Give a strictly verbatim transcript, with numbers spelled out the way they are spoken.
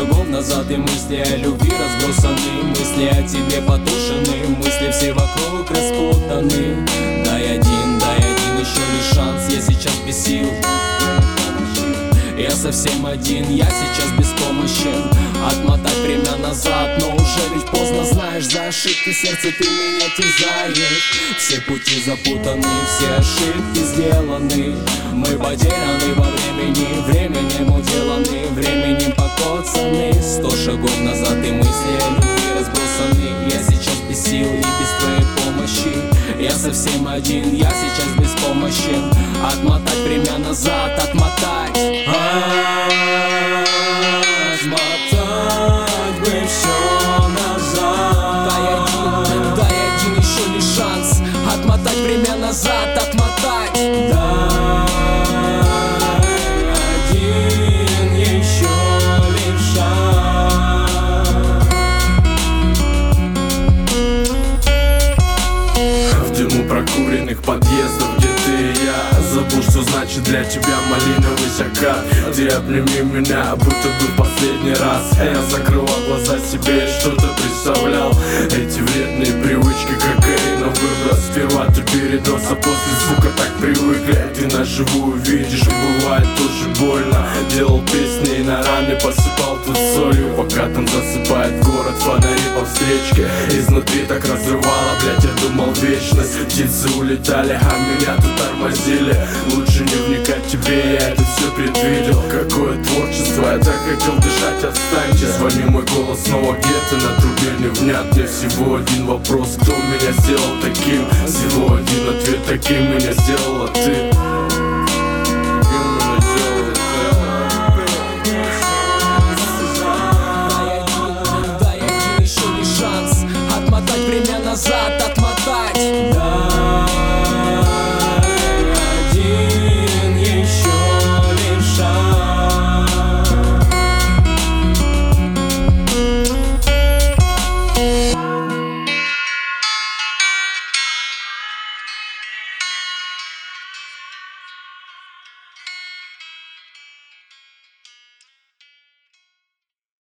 шагов назад, и мысли о любви разбросаны, мысли о тебе потушены, мысли все вокруг распутаны. Дай один, дай один еще лишь шанс, я сейчас без сил, я совсем один, я сейчас беспомощен. Отмотать время назад, но уже ведь поздно, знаешь. За ошибки сердца ты меня терзаешь. Все пути запутаны, все ошибки сделаны. Мы потеряны во времени, временем уделаны, временем покоцаны. Сто шагов назад, и мысли о любви разбросаны. Я сейчас без сил и без твоей помощи, я совсем один, я сейчас беспомощен. Отмотать время назад, отмотать, отмотать бы все назад. Дай один, дай один еще лишь шанс. Отмотать время назад, отмотать. Дай один еще лишь шанс. В дыму прокуренных подъездов, где ты и я, забыл, что значит для тебя малиновый закат. Ты обними меня, будто бы в последний раз. Я закрывал глаза себе и что-то представлял. Эти вредные привычки, кокаина, выброс. Сперва ты передоз, а после, сука, так привыкли. Ты на живую видишь, бывает тоже больно. Делал песни и на раны посыпал тут солью, пока там засыпает город, фонари по встречке. Изнутри так разрывало, блять, я думал вечность. Птицы улетали, а меня тут тормозили. Лучше не вникать в тебе, я это все предвидел. Какое творчество, я так хотел дышать, отстаньте. Звони, мой голос снова где-то на трубе невнятный. Всего один вопрос, кто меня сделал таким? Всего один ответ, таким меня сделала ты.